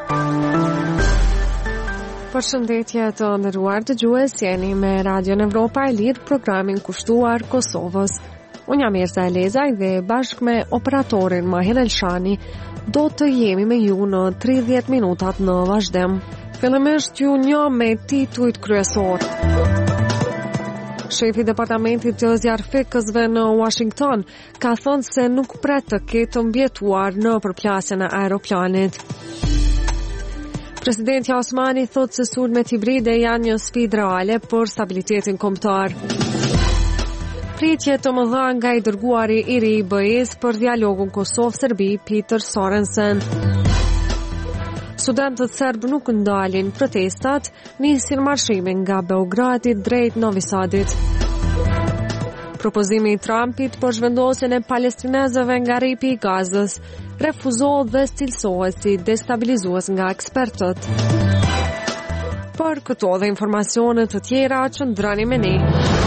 Përshëndetje të nderuar dëgjues, jeni me Radion Evropa e Lirë, programin kushtuar Kosovës. Unë jam Erza Elezaj dhe bashkë me operatorin Mahir Elshani do të jemi me ju në 30 minutat në vazhdim. Fillimisht ju një me titujt kryesor. Shefi departamentit të zjarfikësve në Washington ka thënë se nuk pret të ketë mbjetuar në përplasjen e aeroplanit. Presidenti Osmani thot se sulmet hibride janë një sfidë reale për stabilitetin kombëtar. Pritje të mëdha nga i dërguari i ri i BE-s për dialogun Kosovë-Serbi, Peter Sorensen. Studentët serb nuk ndalin protestat, nisin marshimin nga Beogradi drejt Novi Sadit. Propozimi i Trumpit për zhvendosjen e palestinezëve nga ripi i Gazës refuzohet dhe cilësohet si destabilizues nga ekspertët. Për këto dhe informacione të tjera, qëndroni me ne.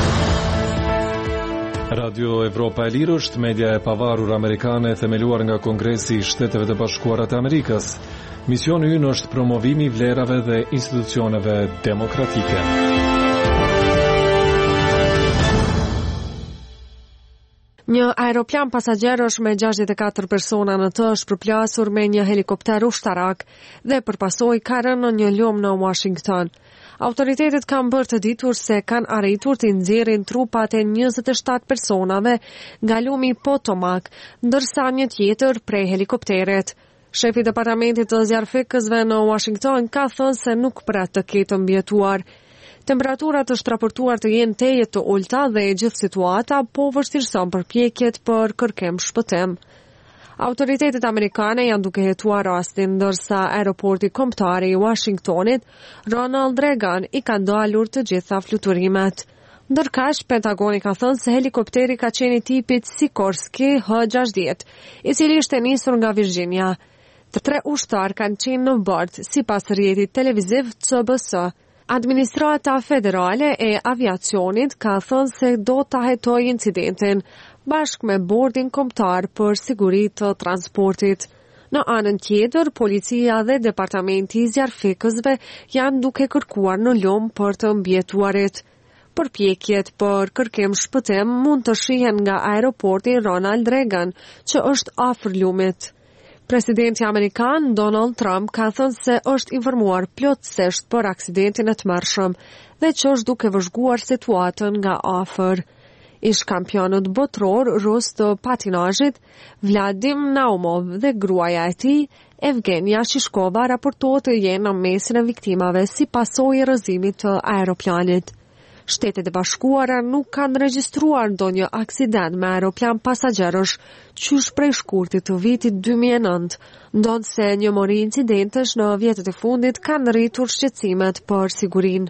Radio Evropa e Lirë është media e pavarur amerikane themeluar nga Kongresi i Shteteve të Bashkuara të Amerikës. Misioni ynë është promovimi i vlerave dhe institucioneve demokratike. Një aeroplan pasagjerësh me 64 persona në të është përplasur me një helikopter ushtarak dhe përpasoj ka rënë në një lumë në Washington. Autoritetet kanë bërë të ditur se kanë arritur të nxjerrin trupat e 27 personave nga lumi Potomac, ndërsa një tjetër prej helikopterit. Shefi departamentit të zjarfikësve në Washington ka thënë se nuk pret të ketë mbjetuar. Temperaturat është raportuar të jenë teje të ulta dhe gjithë situata po vështirëson përpjekjet për kërkim shpëtim. Autoritetet amerikane janë duke hetuar rastin, ndërsa aeroporti kombëtar i Washingtonit, Ronald Reagan, i ka ndalur të gjitha fluturimet. Ndërkaq, Pentagoni ka thënë se helikopteri ka qenë i tipit Sikorsky H-60, i cili ishte nisur nga Virginia. Të 3 ushtar kanë qenë në bord, sipas rrjetit televiziv CBS. Administrata Federale e Aviacionit ka thënë se do ta hetojë incidentin bashkë me bordin kombëtar për siguri të transportit. Në anën tjetër, policia dhe departamenti i zjarfikësve janë duke kërkuar në lumë për të mbjetuarit. Përpjekjet për kërkim shpëtim mund të shihen nga aeroporti Ronald Reagan, që është afër lumit. Presidenti Amerikan Donald Trump ka thënë se është informuar plotësisht për aksidentin e tmerrshëm dhe që është duke vëzhguar situatën nga afër. Ish kampionët botror rus të patinazhit, Vladim Naumov dhe gruaja e tij, Evgenia Shishkova, raportohet të jenë në mesin e viktimave si pasojë e rrëzimit të aeroplanit. Shtetet e Bashkuara nuk kanë regjistruar ndonjë aksident me aeroplan pasagjerësh qysh prej shkurtit të vitit 2009, ndonse një mori incidentesh në vjetët e fundit kanë rritur shqetësimet për sigurinë.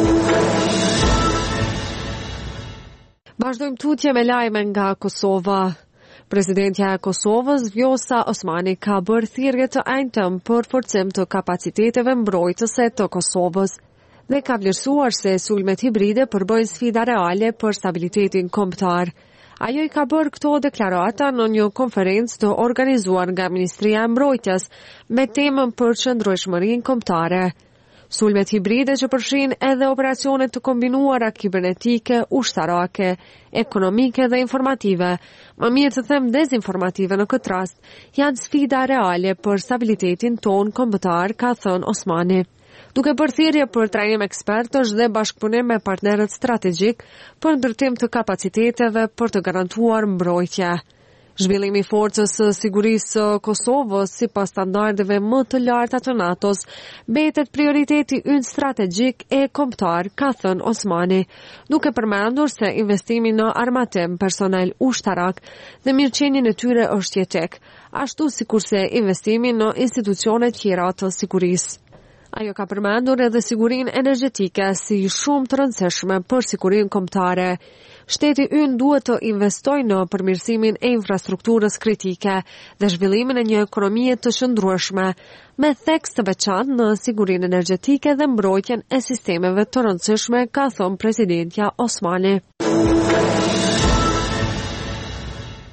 Vazhdojmë tutje me lajme nga Kosova. Presidentja e Kosovës, Vjosa Osmani, ka bërë thirrje të enjtëm për forcim të kapaciteteve mbrojtëse të Kosovës dhe ka vlerësuar se sulmet hibride përbëjnë sfida reale për stabilitetin kombëtar. Ajo i ka bërë këto deklarata në një konferencë të organizuar nga Ministria e Mbrojtjes me temën për qëndrueshmërinë kombëtare. Sulmet hibride që përfshin edhe operacionet të kombinuara kibernetike, ushtarake, ekonomike dhe informative, më mirë të them dezinformative në këtë rast, janë sfida reale për stabilitetin ton kombëtar, ka thënë Osmani. Duke bërë thirrje për trajnim ekspertësh dhe bashkëpunim me partnerët strategjik për ndërtim të kapaciteteve për të garantuar mbrojtje. Zhvillimi i forcës së sigurisë së Kosovës sipas standardeve më të larta të NATO-s mbetet prioriteti ynë strategjik e kombëtar, ka thënë Osmani, duke përmendur se investimi në armatim, personel ushtarak dhe mirëqenien e tyre është jetek, ashtu sikurse investimi në institucione tjera të sigurisë. Ajo ka përmendur edhe sigurinë energjetike si shumë të rëndësishme për sigurinë kombëtare. Shteti ynë duhet të investojë në përmirësimin e infrastrukturës kritike dhe zhvillimin e një ekonomie të shëndrueshme, me theks të veçantë në sigurinë energjetike dhe mbrojtjen e sistemeve të rëndësishme, ka thënë presidentja Osmani.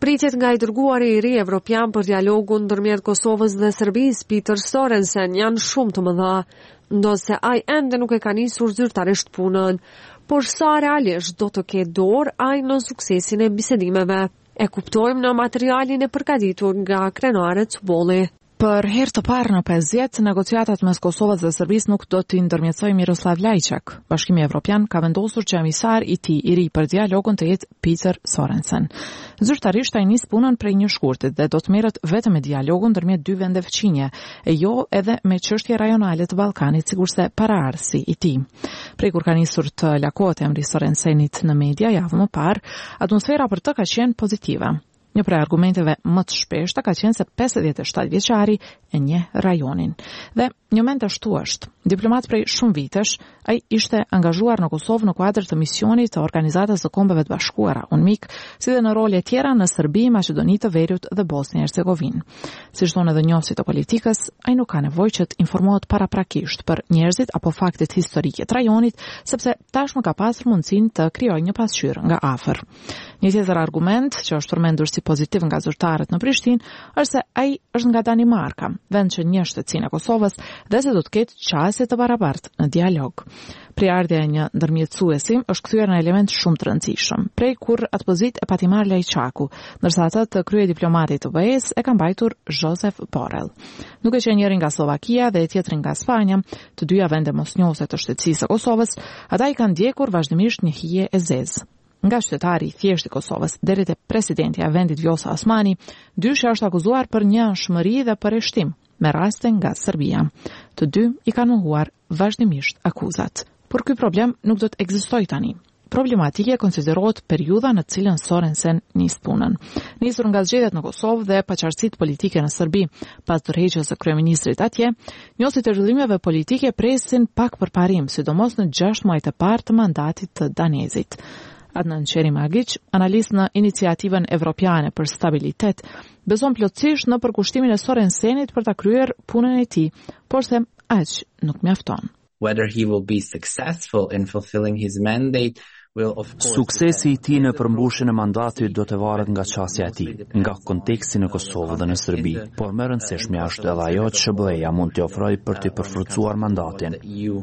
Pritet nga I dërguari I ri evropian për dialogun ndërmjet Kosovës dhe Serbisë, Peter Sorensen, janë shumë të mëdha, ndosë ai ende nuk e ka nisur zyrtarisht punën, por sa realisht do të ketë dorë ai në suksesin e bisedimeve. E kuptojmë në materialin e përgatitur nga krenaret Bolli. Për herë të parë në 50, negociatat mes Kosovës dhe Serbisë nuk do t'i ndërmjetësojë Miroslav Lajçak. Bashkimi Evropian ka vendosur që emisar I tij I ri për dialogun të jetë Peter Sorensen. Zyrtarisht ai nis punën prej një shkurtit dhe do të merret vetëm me dialogun ndërmjet dy vende fqinje, e jo edhe me çështje rajonale të Ballkanit, sikurse paraardhësi I tij. Prej kur ka nisur të lakohet emri Sorensenit në media javën më parë, atmosfera për të ka qenë pozitive. Një prej argumenteve më të shpeshta ka qenë se 57 vjeçari e njeh rajonin. Dhe një mend ashtu është. Diplomat prej shumë vitesh, ai ishte angazhuar në Kosovë në kuadër të misionit të Organizatës së Kombeve të Bashkuara, UNMIK, si dhe në role tjera në Serbi, Maqedoni të Veriut dhe Bosnjë e Hercegovinë. Siç thonë edhe njohësit të politikës, ai nuk ka nevojë që të informohet paraprakisht për njerëzit apo faktet historike të rajonit, sepse tashmë ka pasur mundësinë të krijojë një pasqyrë nga afër. Një tjetër argument që është përmendur si pozitiv nga zyrtarët në Prishtinë është se ai është nga Danimarka, vend që njeh shtetësinë e Kosovës dhe se do të ketë qasje të barabartë në dialog. Priardhja e një ndërmjetësuesi është kthyer në element shumë të rëndësishëm, prej kur atë pozitë e pati marrë Lajçaku, ndërsa atë të krye diplomatit të BE-s e ka mbajtur Josep Borrell. Duke qenë njëri nga Slovakia dhe tjetri nga Spanja, të dyja vende mosnjohëse të shtetësisë së Kosovës, ata I kanë ndjekur vazhdimisht një hije e zezë. Nga qytetari I thjeshtë I Kosovës deri te presidenti I vendit Vjosa Osmani, dyshja është akuzuar për një anshmëri dhe për heshtim, me raste nga Serbia. Të dy I kanë mohuar vazhdimisht akuzat. Por ky problem nuk do të ekzistojë tani. Problematike konsiderohet periudha në cilën Sorensen nis punën. Nisur nga zgjedhjet në Kosovë dhe paqartësitë politike në Serbi, pas tërheqjes së kryeministrit atje, njohësit e zhvillimeve politike presin pak përparim, sidomos në 6 muajt e parë të mandatit të danezit. Adnan Qerimagic, analist në iniciativën evropiane për stabilitet, beson plotësisht në përkushtimin e Sorensenit për ta kryer punën e tij, por se aq nuk mjafton. Whether he will be successful in fulfilling his mandate will of course Suksesi I tij në përmbushjen e mandatit do të varet nga çësia e tij, nga konteksti në Kosovë dhe në Serbi, por më rëndësishme është edhe ajo që SBA mund t'i ofrojë për të përforcuar mandatin.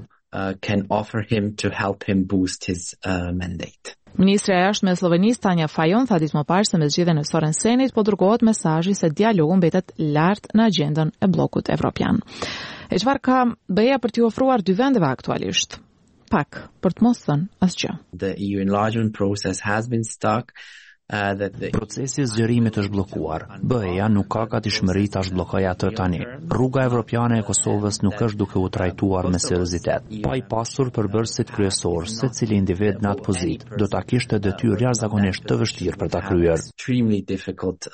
Can offer him to help him boost his mandate. Ministri e jashtme e Slovenisë Tanja Fajon tha ditë më parë se me zgjedhjen e Sorensenit po dërgohet mesazhi se dialogu mbetet lart në agjendën e bllokut evropian. E çfarë ka BE-ja për t'i ofruar dy vendeve aktualisht? Pak, për të mos thënë asgjë. The EU enlargement process has been stuck. Procesi I zgjerimit është bllokuar. BE-ja nuk ka gatishmëri ta zhbllokojë atë tani. Rruga evropiane e Kosovës nuk është duke u trajtuar me seriozitet. Pa I pasur përbërësit kryesor, secili individ në atë pozitë do ta kishte detyrë jashtëzakonisht të vështirë për ta kryer. Extremely difficult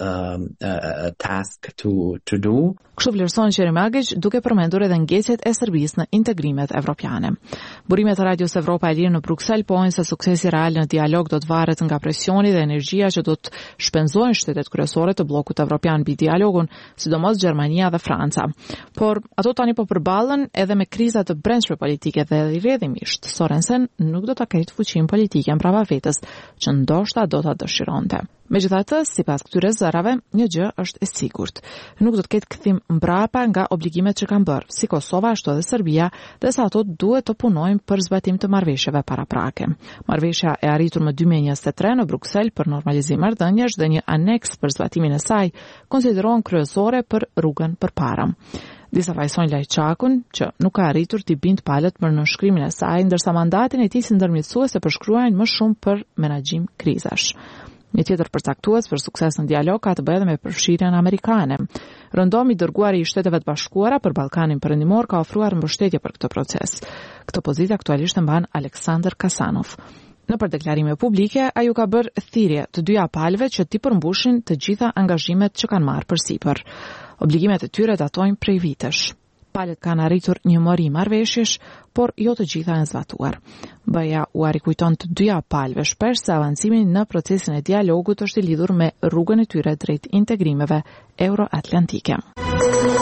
task to do. Kështu vlerëson Qerimagic duke përmendur edhe ngecjet e Serbisë në integrimet evropiane. Burimet e Radios Evropa e Lirë në Bruksel pojnë se suksesi real në dialog do të varet nga presioni dhe energjia që do të shpenzojnë shtetet kryesore të bllokut evropian mbi dialogun, sidomos Gjermania dhe Franca. Por ato tani po përballen edhe me kriza të brendshme politike dhe rrjedhimisht Sorensen nuk do ta ketë fuqinë politike mbrapa vetes që ndoshta do ta dëshironte. Megjithatë, sipas këtyre zërave, një gjë është e sigurt. Nuk do të ketë kthim mbrapa nga obligimet që kanë bërë, si Kosova ashtu edhe Serbia, dhe sa ato duhet të punojnë për zbatim të marrëveshjeve paraprake. Marrëveshja e arritur më 2023 në Bruksel për normalizim marrëdhëniesh dhe një aneks për zbatimin e saj konsiderohen kryesore për rrugën përpara. Disa vajsojnë Lajçakun, që nuk ka arritur t'i bindë palët për nënshkrimin e saj, ndërsa mandatin e tij si ndërmjetësues e përshkruajnë më shumë për menaxhim krizash. Një tjetër përcaktues për sukses në dialog ka të bëjë me përfshirjen amerikane. Rëndomi dërguari I Shteteve të Bashkuara për Ballkanin Perëndimor ka ofruar mbështetje për këtë proces. Këtë pozitë aktualisht e mban Aleksandr Kasanov. Nëpër deklarime publike, ai u ka bërë thirrje të dyja palëve që t'i përmbushin të gjitha angazhimet që kanë marrë përsipër. Obligimet e tyre datojnë prej vitesh. Palët kanë arritur një mori marrëveshjesh, por jo të gjitha janë zbatuar. BE-ja u arikujton të dyja palëve shpesh se avancimi në procesin e dialogut është I lidhur me rrugën e tyre drejt integrimeve euroatlantike.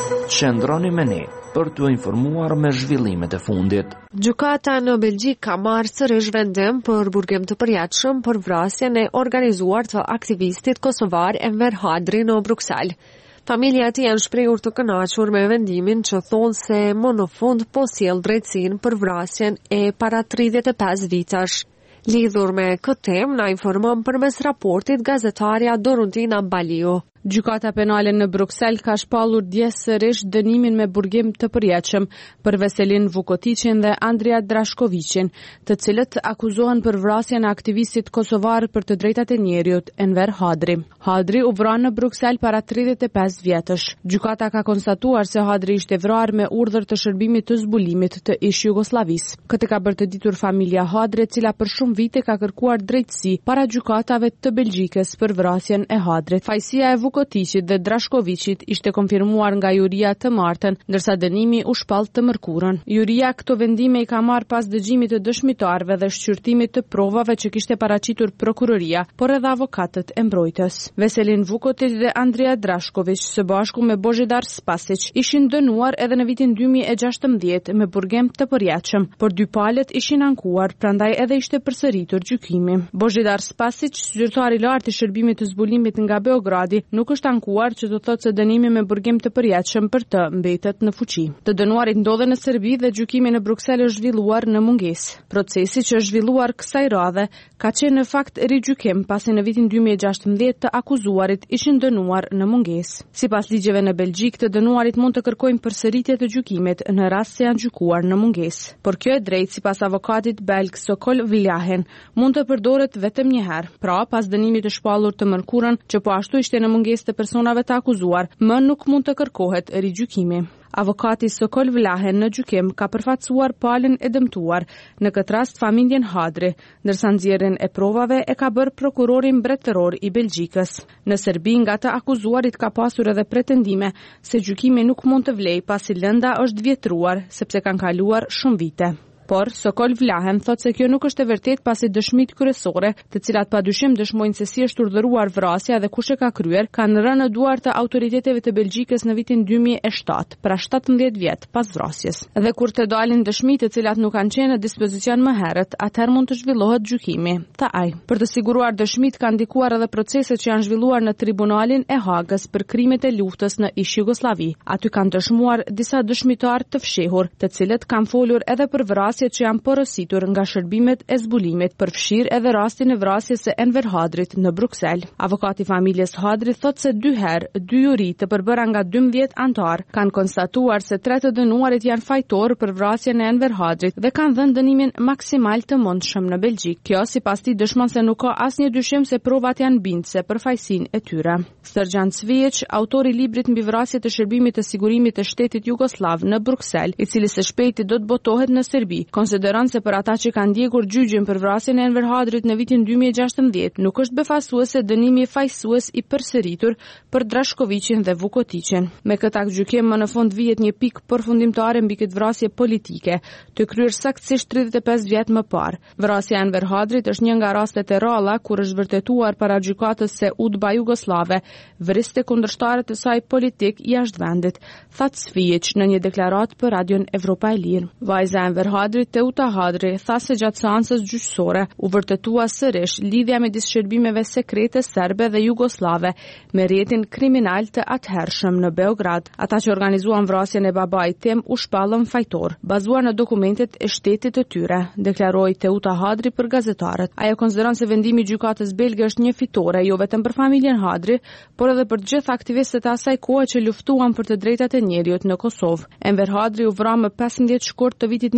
Qëndroni me ne për t'u informuar me zhvillimet e fundit. Gjykata në Belgjik ka marrë sërish vendim për burgim të përjetshëm për vrasjen e organizuar të aktivistit kosovar Enver Hadri në Bruksel. Familja e tij janë shprehur të kënaqur me vendimin që thonë se më në fund po sjell drejtësinë për vrasjen e para 35 vitesh. Lidhur me këtë temë, na informon përmes raportit gazetarja Doruntina Baliu. Gjykata penale në Bruksel ka shpallur dje sërish dënimin me burgim të përjetshëm për Veselin Vukotićin dhe Andria Drashkovicin, të cilët akuzohen për vrasjen e aktivistit kosovar për të drejtat e njerëzit Enver Hadri. Hadri u vra në Bruksel para 35 vjetësh. Gjykata ka konstatuar se Hadri ishte vrarë me urdhër të shërbimit të zbulimit të ish Jugosllavisë. Këtë ka bërë të ditur familja Hadri, e cila për shumë vite ka kërkuar drejtësi para gjykatave të Belgjikës për vrasjen e Hadrit. Fajësia e Vukotićit dhe Drashkovicit ishte konfirmuar nga juria të martën, ndërsa dënimi u shpall të mërkurën. Juria këto vendime i ka marrë pas dëgjimit të dëshmitarëve dhe shqyrtimit të provave që kishte paraqitur prokuroria, por edhe avokatët e mbrojtës. Veselin Vukotić dhe Andria Drashkovic së bashku me Božidar Spasić ishin dënuar edhe në vitin 2016 me burgim të përjetshëm, por dy palët ishin ankuar, prandaj edhe ishte përsëritur gjykimi. Božidar Spasić, zyrtari i lartë i shërbimit të zbulimit nga Beogradi, nuk është ankuar, që të thotë se dënimi me burgim të përjetshëm për të mbetet në fuqi. Të dënuarit ndodhen në Serbi dhe gjykimi në Bruksel është zhvilluar në mungesë. Procesi që është zhvilluar kësaj radhe ka qenë në fakt rigjykim, pasi në vitin 2016 të akuzuarit ishin dënuar në mungesë. Sipas ligjeve në Belgjik, të dënuarit mund të kërkojnë përsëritje të gjykimit në rast se janë gjykuar në mungesë. Por kjo e drejtë, sipas avokatit belg Sokol Vlahen, mund të përdoret vetëm një herë. Pra, pas dënimit të shpallur të mërkurën, që po ashtu ishte në mungesë të personave të akuzuar, më nuk mund të kërkohet rigjykimi. Avokati Sokol Vlahen në gjykim ka përfaqësuar palën e dëmtuar, në këtë rast familjen Hadri, ndërsa nxjerrjen e provave e ka bërë prokurori mbretëror i Belgjikës. Në Serbi, nga të akuzuarit ka pasur edhe pretendime se gjykimi nuk mund të vlejë pasi lënda është vjetruar, sepse kanë kaluar shumë vite. Por Sokol Vlahen thot se kjo nuk është e vërtet, pasi dëshmitë kryesore, të cilat padyshim dëshmojnë se si është urdhëruar vrasja dhe kush e ka kryer, kanë rënë në duar të autoriteteve të Belgjikës në vitin 2007, pra 17 vjet pas vrasjes. Dhe kur të dalin dëshmitë të cilat nuk kanë qenë në dispozicion më herët, atëherë mund të zhvillohet gjykimi. Për të siguruar dëshmitë kanë ndikuar edhe proceset që janë zhvilluar në Tribunalin e Hagës për krimet e luftës në ish Jugosllavi. Aty kanë dëshmuar disa dëshmitar të fshehur, të cilët kanë folur edhe për vrasjet që janë porositur nga shërbimet e zbulimit, përfshir edhe rastin e vrasjes së Enver Hadrit në Bruksel. Avokati familjes Hadrit thot se 2 herë, 2 juri të përbëra nga 12 antar kanë konstatuar se 3 të dënuarit janë fajtor për vrasjen e Enver Hadrit dhe kanë dhënë dënimin maksimal të mundshëm në Belgjik. Kjo sipas tij dëshmon se nuk ka asnjë dyshim se provat janë bindse për fajësinë e tyre. Srdjan Cvijeç, autori i librit mbi vrasjet të shërbimit të sigurimit të shtetit jugosllav në Bruksel, i cili së shpejti do të botohet në Serbi, konsideron se për ata që kanë ndjekur gjyqjen për vrasjen e Enver Hadrit në vitin 2016, nuk është befasuese dënimi fajsues i përsëritur për Drashkovicin dhe Vukotićin. Me këtë akt gjykim, më në fund vihet një pikë përfundimtare mbi këtë vrasje politike, të kryer saktësisht 35 vjet më parë. Vrasja e Enver Hadrit është një nga rastet e ralla kur është vërtetuar para gjykatës se UDBA Jugoslave vriste kundërshtarët e saj politik jashtë vendit, tha Cvijeç në një deklaratë për Radion Evropa e Lirë. Vajza e Enver Hadrit, Teuta Hadri, tha se gjatë seancës gjyqësore u vërtetua sërish lidhja midis shërbimeve sekrete serbe dhe jugoslave me rrjetin kriminal të atëhershëm në Beograd. Ata që organizuan vrasjen e babait tim u shpallën fajtor, bazuar në dokumentet e shtetit të tyre, deklaroi Teuta Hadri për gazetarët. Ajo konsideron se vendimi i gjykatës belge është një fitore jo vetëm për familjen Hadri, por edhe për të gjithë aktivistët e asaj kohe që luftuan për të drejtat e njerëzit në Kosovë. Enver Hadri u vra më 15 shkurt të vitit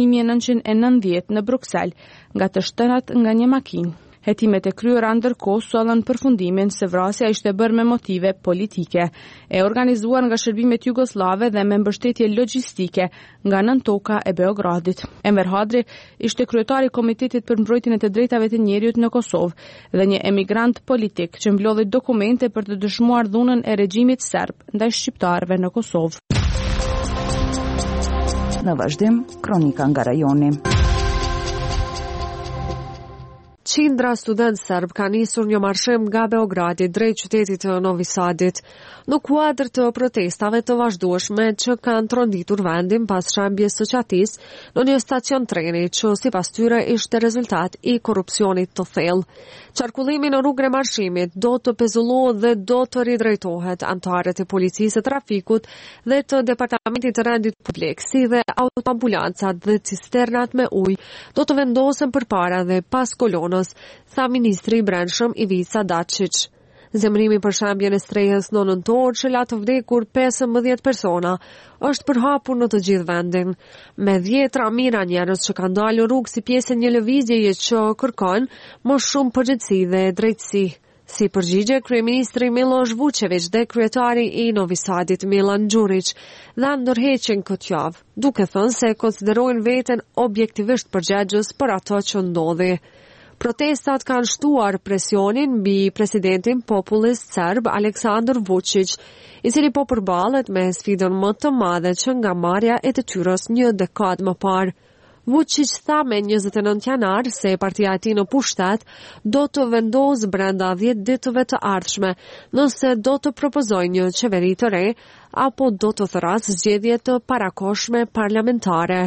1990 në Bruksel, nga të shtërat nga një makinë. Hetimet e kryera ndërkohë sollën përfundimin se vrasja ishte bërë me motive politike, e organizuar nga shërbimet jugoslave dhe me mbështetje logjistike nga nën toka e Beogradit. Enver Hadri ishte kryetari i Komitetit për mbrojtjen e të drejtave të njerëzit në Kosovë dhe një emigrant politik që mblodhi dokumente për të dëshmuar dhunën e regjimit serb ndaj shqiptarëve në Kosovë. Në vazhdim, kronika nga rajoni. Qindra student serb ka nisur një marshim nga Beogradi drejt qytetit të Novi Sadit, në kuadër të protestave të vazhdueshme që kanë tronditur vendin pas shembjes së qatisë në një stacion treni që sipas tyre ishte rezultat i korrupsionit të thellë. Qarkullimi në rrugën e marshimit do të pezullohet dhe do të ridrejtohet. Anëtarët e policisë së trafikut dhe të departamentit të rendit publik, si dhe autoambulancat dhe cisternat me ujë do të vendosen përpara dhe pas kolonës, tha ministri i brendshëm Ivica Dačić. Zemrimi për shembjen e strehës në nëntor që la të vdekur 15 persona është përhapur në të gjithë vendin. Me 10 mijëra njerëz që kanë dalë rrugë si pjesë e një lëvizjeje që kërkon më shumë përgjegjësi dhe drejtësi. Si përgjigje, kryeministri Miloš Vučević dhe kryetari i Novi Sadit Milan Đurić dhanë ndërheqjen këtë javë, duke thënë se konsiderojnë veten objektivisht përgjegjës për ato që ndodhi. Protestat kanë shtuar presionin mbi presidentin populist serb Aleksandar Vučić, i cili po përballet me sfidën më të madhe që nga marrja e detyrës një dekadë më parë. Vučić tha me 29 janar se partia e tij në pushtet do të vendosë brenda 10 ditëve të ardhshme nëse do të propozojë një qeveri të re apo do të thërrasë zgjedhje të parakohshme parlamentare.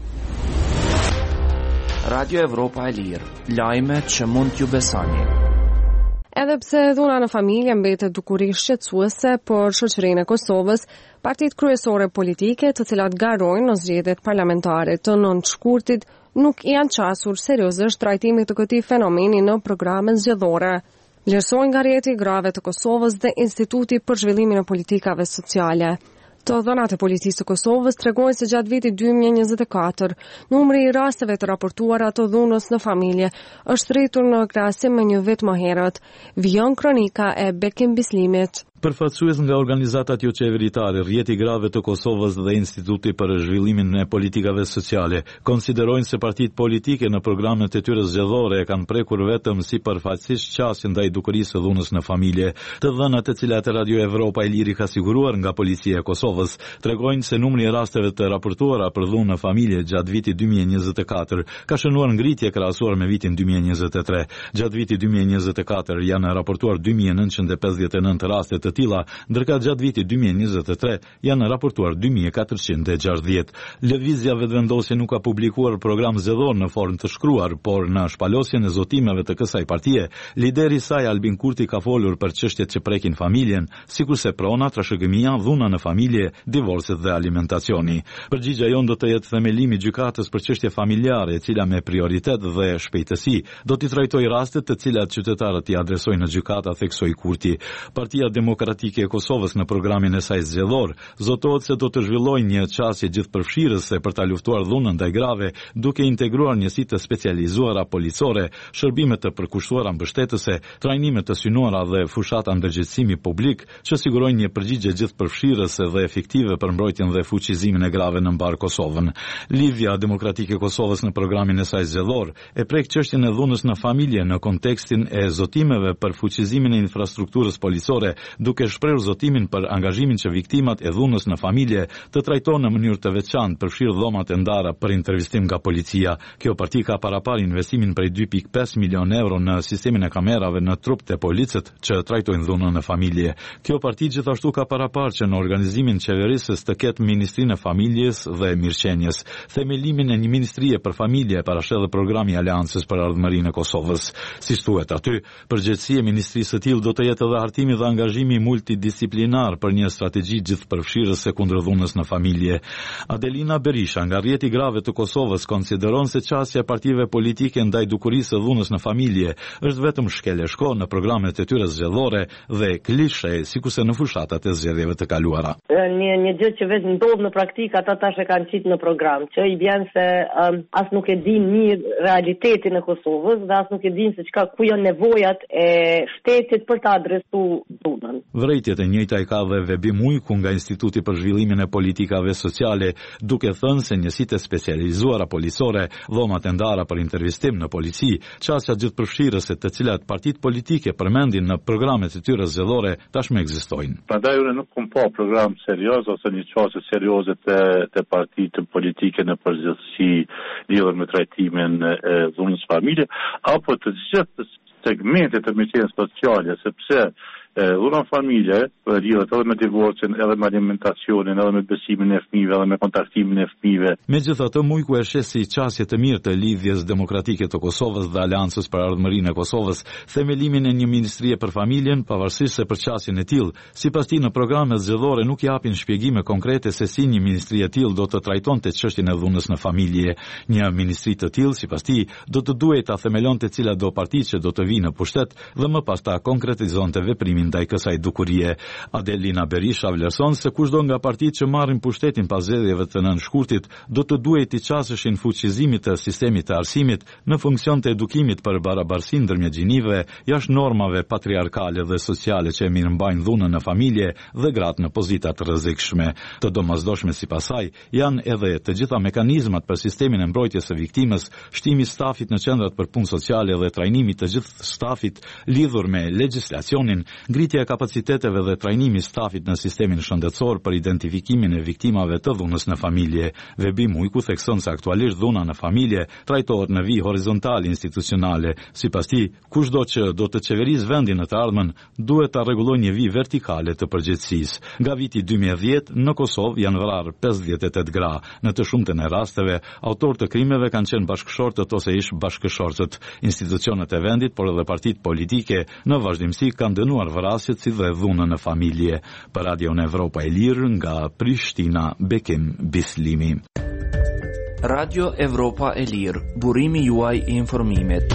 Radio Evropa e Lirë, lajme që mund t'ju besoni. Edhe pse dhuna në familje mbetet dukurisht shqetësuese për shoqërinë e Kosovës, partitë kryesore politike të cilat garojnë në zgjedhjet parlamentare të nënteshkurtit nuk janë qasur seriozisht trajtimit të këtij fenomeni në programet zgjedhore. Vlerësojnë nga rrjeti i grave të Kosovës dhe Instituti për zhvillimin e politikave sociale. Të dhënat e policisë të Kosovës tregojnë se gjatë vitit 2024, numri i rasteve të raportuara të dhunës në familje është rritur në krahasim me një vit më herët. Vijon kronika e Bekim Bislimit. Përfaqësues nga organizatat jo qeveritare, rrjeti i grave të Kosovës dhe Instituti për zhvillimin e politikave sociale konsiderojnë se partitë politike në programet e tyre zgjedhore e kanë prekur vetëm si përfaqësisht qasje ndaj dukurisë së dhunës në familje. Të dhënat të cilat Radio Evropa e Liri ka siguruar nga policia e Kosovës tregojnë se numri i rasteve të raportuara për dhunë në familje gjatë vitit 2024 ka shënuar ngritje krahasuar me vitin 2023. Gjatë vitit 2024 janë raportuar 2959 raste të tilla, ndërka gjatë vitit 2023 janë raportuar 2460. Lëvizja vetëvendosje nuk ka publikuar program zgjedhor në formë të shkruar, por në shpalosjen e zotimeve të kësaj partie, lideri i saj Albin Kurti ka folur për çështjet që prekin familjen, sikurse prona, trashëgimia, dhuna në familje, divorcet dhe alimentacioni. Përgjigjja jon do të jetë themelimi i gjykatës për çështje familjare, e cila me prioritet dhe shpejtësi do t'i trajtojë rastet të cilat qytetarët i adresojnë në gjykata, theksoi Kurti. Partia Demokratike e Kosovës në programin e saj zgjedhor zotohet se do të zhvillojë një qasje gjithëpërfshirëse për ta luftuar dhunën ndaj grave, duke integruar njësi të specializuara policore, shërbime të përkushtuara mbështetëse, trajnime të synuara dhe fushata ndërgjegjësimi publik që sigurojnë një përgjigje gjithëpërfshirëse dhe efektive për mbrojtjen dhe fuqizimin e grave në mbar Kosovën. Lidhja Demokratike e Kosovës në programin e saj zgjedhor e prek çështjen e dhunës në familje në kontekstin e zotimeve për fuqizimin e infrastrukturës policore, duke shprehur zotimin për angazhimin që viktimat e dhunës në familje të trajtohen në mënyrë të veçantë, përfshirë dhomat e ndara për intervistim nga policia. Kjo parti ka parapar investimin prej 2.5 milion euro në sistemin e kamerave në trup të policët që trajtojnë dhunën në familje. Kjo parti gjithashtu ka parapar që në organizimin qeverisës të ketë Ministrinë e Familjes dhe Mirëqenies. Themelimin e një ministrie për familje parashedh dhe programi i Aleancës për Ardhmërinë e Kosovës. Si thuhet aty, përgjegjësia e ministrisë së tillë do të jetë edhe hartimi dhe angazhimi multidisiplinar për një strategji gjithëpërfshirëse kundër dhunës në familje. Adelina Berisha nga rrjeti i grave të Kosovës konsideron se qasja e partive politike ndaj dukurisë së dhunës në familje është vetëm shkeleshko në programet e tyre zgjedhore dhe klishe, sikurse në fushatat e zgjedhjeve të kaluara. Një gjë që vetë ndodh në praktikë, ata tash e kanë qitë në program, që i bën se as nuk e din mirë realitetin e Kosovës dhe as nuk e din se ku janë nevojat e shtetit për ta adresuar dhunën. Vërejtjet e njëjta i ka dhe Vebim Ujku nga Instituti për Zhvillimin e Politikave Sociale, duke thënë se njësitë e specializuara policore, dhomat e ndara për intervistim në polici, qasja gjithëpërfshirëse të cilat partitë politike përmendin në programet e tyre zgjedhore tashmë ekzistojnë. Prandaj unë nuk kam pa program serioz ose një qasje serioze të partitë politike në përgjithësi lidhur me trajtimin e dhunës familje apo të gjithë segmentet të mbështetjes sociale, sepse dhuna familje lidhet edhe me divorcin, edhe me alimentacionin, edhe me besimin e fëmijëve, edhe me kontaktimin e fëmijëve. Megjithatë, Mujku e sheh si qasje të mirë të lidhjes demokratike të Kosovës dhe Aleancës për Ardhmërinë e Kosovës, themelimin e një ministrie për familjen, pavarësisht se për qasjen e tillë, sipas tij në programet zgjedhore nuk japin shpjegime konkrete se si një ministri e tillë do të trajtonte çështjen e dhunës në familje. Një ministri të tillë, sipas tij, do të duhej ta themelonte cila do partitë që do të vinë në pushtet dhe më pas ta konkretizonte veprimin ndaj kësaj dukurie. Adelina Berisha vlerëson se kushdo nga partitë që marrin pushtetin pas zgjedhjeve të nënshkurtit do të duhej të qasëshin fuqizimit të sistemit të arsimit në funksion të edukimit për barabarsinë ndërmjet gjinive, jashtë normave patriarkale dhe sociale që mirëmbajnë dhunën në familje dhe gratë në pozita të rrezikshme. Të domosdoshme sipas saj janë edhe të gjitha mekanizmat për sistemin e mbrojtjes së viktimës, shtimi i stafit në qendrat për punë sociale dhe trajnimi të gjithë stafit lidhur me legjislacionin, ngritja e kapaciteteve dhe trajnimi i stafit në sistemin shëndetësor për identifikimin e viktimave të dhunës në familje. Vebim Ujku thekson se aktualisht dhuna në familje trajtohet në vijë horizontale institucionale. Sipas tij, kushdo që do të qeverisë vendin në të ardhmen, duhet ta rregullojë një vijë vertikale të përgjegjësisë. Nga viti 2010 në Kosovë janë vrarë 58 gra. Në të shumtën e rasteve, autorë të krimeve kanë qenë bashkëshortët ose ish bashkëshortët. Institucionet e vendit, por edhe partitë politike në vazhdimsi kanë dënuar vrasjet si dhe dhunën në familje. Për Radio në Evropa e Lirë nga Prishtina, Bekim Bislimi. Radio Evropa e Lirë, burimi juaj i informimit.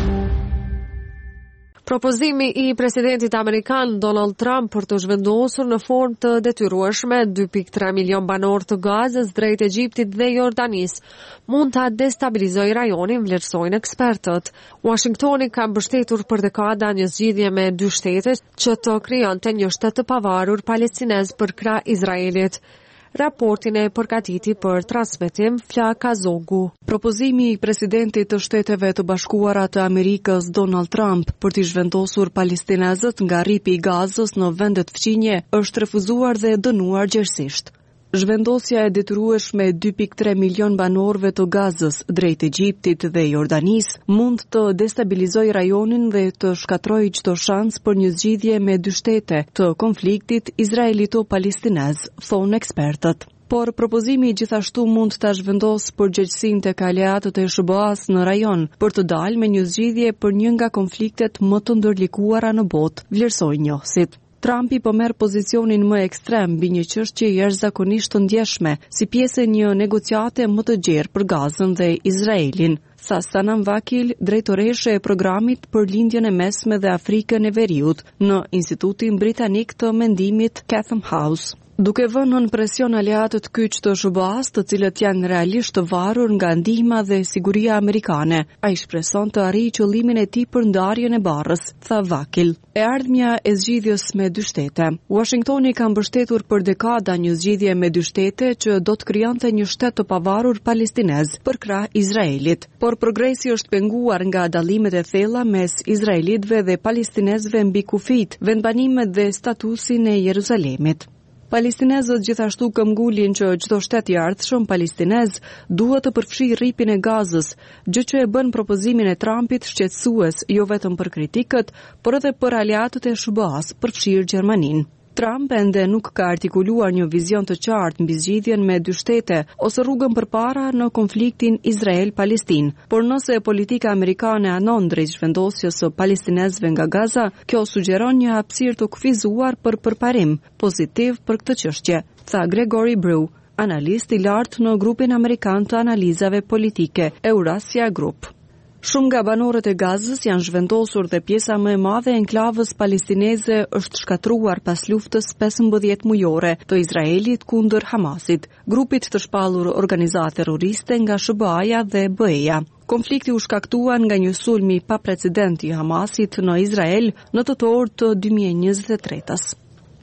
Propozimi i presidentit amerikan Donald Trump për të zhvendosur në formë të detyrueshme 2.3 milion banor të Gazës drejt Egjiptit dhe Jordanisë mund ta destabilizojë rajonin, vlerësojnë ekspertët. Washingtoni ka mbështetur për dekada një zgjidhje me dy shtete që të krijonte një shtet të pavarur palestinez për krah Izraelit. Raportin e përgatiti për transmetim Fla Kazogu. Propozimi i presidentit të Shteteve të Bashkuara të Amerikës Donald Trump për t'i zhvendosur palestinezët nga rripi i Gazës në vendet fqinje është refuzuar dhe dënuar gjerësisht. Zhvendosja e detyrueshme 2.3 milion banorëve të Gazës drejt Egjiptit dhe Jordanisë mund të destabilizojë rajonin dhe të shkatërrojë çdo shans për një zgjidhje me dy shtete të konfliktit izraelito-palestinez, thonë ekspertët. Por propozimi gjithashtu mund ta zhvendosë përgjegjësinë tek aleatët e SBA-s në rajon për të dalë me një zgjidhje për një nga konfliktet më të ndërlikuara në botë, vlerësojnë njohësit. Trumpi po merr pozicionin më ekstrem mbi një çështje jashtëzakonisht të ndjeshme, si pjesë e një negociate më të gjerë për Gazën dhe Izraelin, tha Sanam Vakil, drejtoreshe e programit për lindjen e mesme dhe Afrikën e Veriut në Institutin Britanik të Mendimit Chatham House. Duke vënë në presion aleatët kyç të SBA-s, të cilët janë realisht të varur nga ndihma dhe siguria amerikane, ai shpreson të arrijë qëllimin e tij për ndarjen e barrës, tha Vakil. E ardhmja e zgjidhjes me dy shtete. Washingtoni ka mbështetur për dekada një zgjidhje me dy shtete që do të krijonte një shtet të pavarur palestinez për krah Izraelit, por progresi është penguar nga dallimet e thella mes izraelitëve dhe palestinezëve mbi kufijt, vendbanimet dhe statusin e Jeruzalemit. Palestinezët gjithashtu këmbgulin që çdo shtet i ardhshëm palestinez duhet të përfshijë rripin e Gazës, gjë që e bën propozimin e Trumpit shqetësues jo vetëm për kritikët, por edhe për aleatët e SBA-s, përfshirë Gjermaninë. Trump ende nuk ka artikuluar një vizion të qartë mbi zgjidhjen me dy shtete ose rrugën përpara në konfliktin Izrael-Palestinë, por nëse politika amerikane anon drejt zhvendosjes së palestinezëve nga Gaza, kjo sugjeron një hapësirë të kufizuar për përparim pozitiv për këtë çështje, tha Gregory Brew, analist i lartë në grupin amerikan të analizave politike Eurasia Group. Shumë nga banorët e Gazës janë zhvendosur dhe pjesa më e madhe e enklavës palestineze është shkatruar pas luftës 15 mujore të Izraelit kundër Hamasit, grupit të shpallur organizatë terroriste nga SBA-ja dhe BE-ja. Konflikti u shkaktua nga një sulm i paprecedent i Hamasit në Izrael në tetor të 2023-s.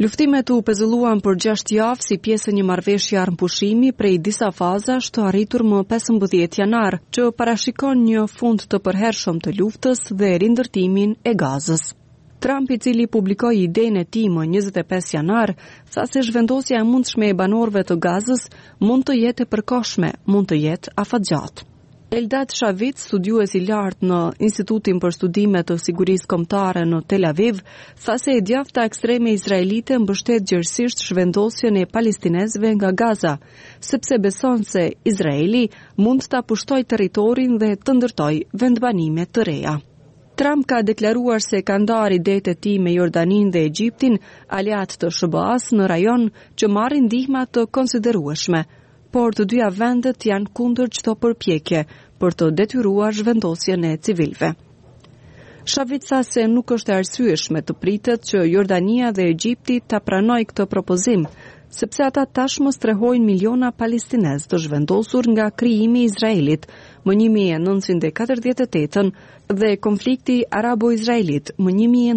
Luftimet u pezulluan për 6 javë si pjesë e një marrëveshje armëpushimi prej disa fazash të arritur më 15 janar, që parashikon një fund të përhershëm të luftës dhe rindërtimin e Gazës. Trump, i cili publikoi idenë e tij më 25 janar, tha se zhvendosja e mundshme e banorëve të Gazës mund të jetë e përkohshme, mund të jetë afatgjatë. Eldad Shavit, studiues i lartë në Institutin për Studime të Sigurisë Kombëtare në Tel Aviv, tha se e djafta ekstreme izraelite mbështet gjerësisht zhvendosjen e palestinezëve nga Gaza, sepse beson se Izraeli mund ta pushtojë territorin dhe të ndërtojë vendbanime të reja. Trump ka deklaruar se ka ndarë idetë e tij me Jordaninë dhe Egjiptin, aleat të SBA-s në rajon që marrin ndihma të konsiderueshme, por të dyja vendet janë kundër çdo përpjekje për të detyruar zhvendosjen e civilëve. Shavit tha se nuk është e arsyeshme të pritet që Jordania dhe Egjipti ta pranojë këtë propozim, sepse ata tashmë strehojnë miliona palestinezë të zhvendosur nga krijimi i Izraelit më 1948 dhe konflikti arabo-izraelit më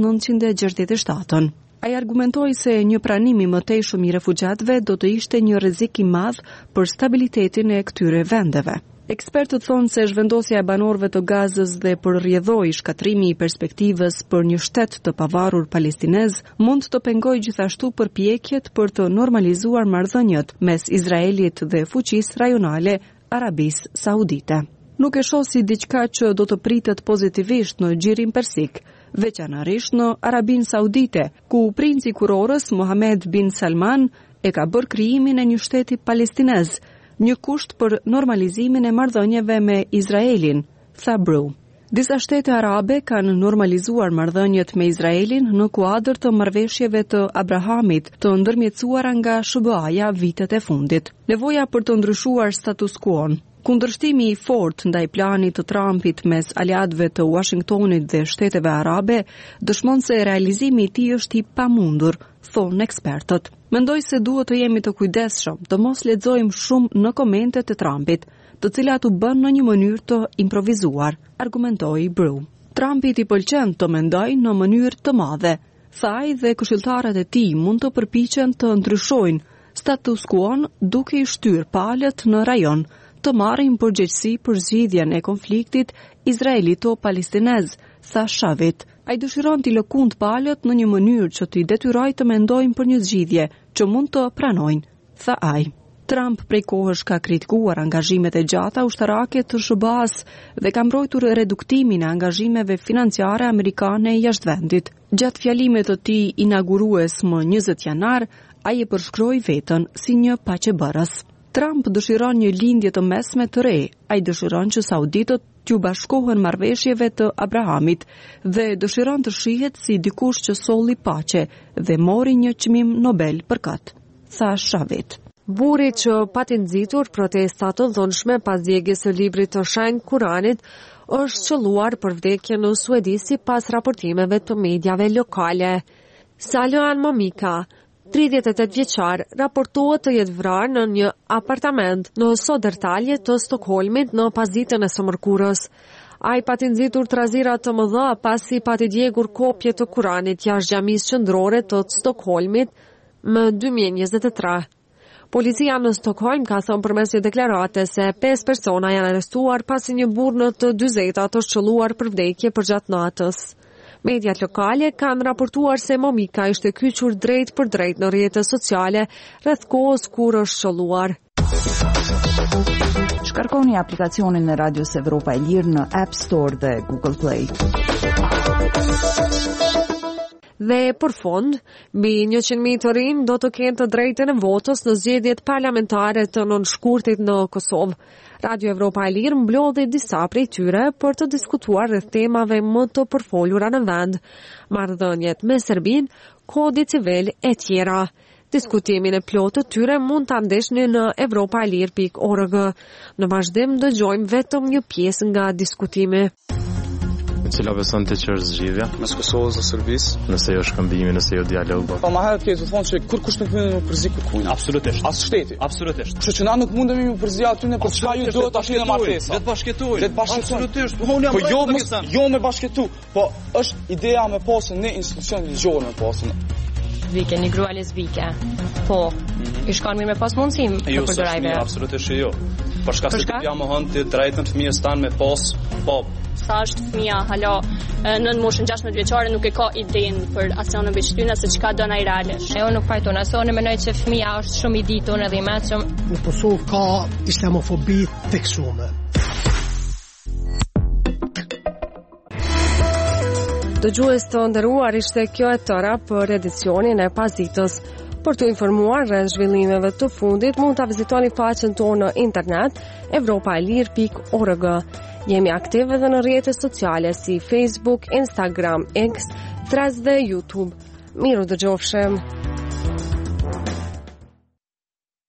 1967. Ai argumentoi se një pranim i mëtejshëm i refugjatëve do të ishte një rrezik i madh për stabilitetin e këtyre vendeve. Ekspertët thonë se zhvendosja e banorëve të Gazës dhe përrrjedhoi shkatrimi i perspektivës për një shtet të pavarur palestinez mund të pengojë gjithashtu përpjekjet për të normalizuar marrëdhëniet mes Izraelit dhe fuqisë rajonale Arabisë Saudite. Nuk e shoh si diçka që do të pritet pozitivisht në Xhirin Persik, veçanërisht në Arabinë Saudite, ku princi kurorës Mohammed bin Salman e ka bërë krijimin e një shteti palestinez, një kusht për normalizimin e marrëdhënieve me Izraelin, tha Brew. Disa shtete arabe kanë normalizuar marrëdhëniet me Izraelin në kuadër të marrëveshjeve të Abrahamit, të ndërmjetësuara nga SBA-ja vitet e fundit. Nevoja për të ndryshuar status quo-n, kundërshtimi i fortë ndaj planit të Trumpit mes aleatëve të Washingtonit dhe shteteve arabe dëshmon se realizimi i tij është i pamundur, thonë ekspertët. Mendoj se duhet të jemi të kujdesshëm, të mos lexojmë shumë në komentet e Trumpit, të cilat u bën në një mënyrë të improvizuar, argumentoi Brew. Trumpit i pëlqen të mendojë në mënyrë të madhe. Thaj dhe këshilltarët e tij mund të përpiqen të ndryshojnë status quo-n duke i shtyrë palët në rajon, të marrin përgjegjësi për zgjidhjen e konfliktit izraelito-palestinez, tha Shavit. Ai dëshiron t'i lëkund palët në një mënyrë që t'i detyrojë të mendojnë për një zgjidhje që mund të pranojnë, tha ai. Trump prej kohësh ka kritikuar angazhimet e gjata ushtarake të SBA-s dhe ka mbrojtur reduktimin e angazhimeve financiare amerikane jashtë vendit. Gjatë fjalimit të tij inaugurues më 20 janar, ai e përshkroi veten si një paqebërës. Trump dëshiron një lindje të mesme të re. Ai dëshiron që sauditët t'u bashkohen marrëveshjeve të Abrahamit dhe dëshiron të shihet si dikush që solli paqe dhe mori një çmim Nobel për këtë, tha Shavit. Burri që pati nxitur protestat të dhunshme pas djegjes së librit të shenjtë Kuranit është qelluar për vdekje në Suedi sipas raportimeve të mediave lokale. Salwan Momika, 38 vjeçar, raportohet të jetë vrarë në një apartament në Södertalje të Stockholmit në pasditën e së mërkurës. Ai pati nxitur trazira të mëdha pasi pati djegur kopje të Kuranit jashtë xhamisë qendrore të Stockholmit më 2023. Policia në Stockholm ka thënë përmes një deklarate se 5 persona janë arrestuar pasi një burr në të 40 është qelluar për vdekje përgjatë natës. Mediat lokale kanë raportuar se Momika ishte kyçur drejt për drejt në rrjetet sociale rreth kohës kur është qelluar. Shkarkoni aplikacionin e Radios Evropa e Lirë në App Store dhe Google Play. Dhe për fond, mbi 100.000 të rinj do të kenë të drejtën e votës në zgjedhjet parlamentare të nënshkurtit në Kosovë. Radio Evropa e Lirë mblodhi disa prej tyre për të diskutuar rreth temave më të përfolura në vend, marrëdhëniet me Serbinë, kodi civil e tjera. Diskutimin e plotë të tyre mund ta ndeshni në europaelir.org. Në vazhdim dëgjojmë vetëm një pjesë nga diskutimi. Cila beson ti që është zgjidhja? Mes Kosovës dhe Serbisë? Nëse jo shkëmbimi, nëse jo dialog. Po më herët ke të thonë se kur kush nuk mund të përzi kujt. Absolutisht. As shteti. Absolutisht. Kështu që na nuk mundemi të përzi aty në për çka ju duhet ta shihni martesa. Vetë bashkëtojmë. Absolutisht. Po jo me bashkëtu, po është ideja me pasën në institucion ligjore me pasën. vike, një grua lesbike. Po, i shkon mirë me pas mundësim të përdoraj vetë. Absolutisht jo. Për shkak se ti mohon ti drejtën fëmijës tan me pas pop. Sa është fëmia hala në moshën 16 vjeçare nuk e ka idenë për asion në veçtyna se çka do na i realisht. Unë nuk pajton, unë mendoj se fëmia është shumë i ditur edhe i mëshëm. Në Kosovë ka islamofobi theksuar. Dëgjues të nderuar, ishte kjo e tëra për edicionin e pasditës. Për të informuar rreth zhvillimeve të fundit, mund ta vizitoni faqen tonë në internet evropaelir.org. Jemi aktiv edhe në rrjetet sociale si Facebook, Instagram, X, Threads dhe YouTube. Miru dëgjofshim.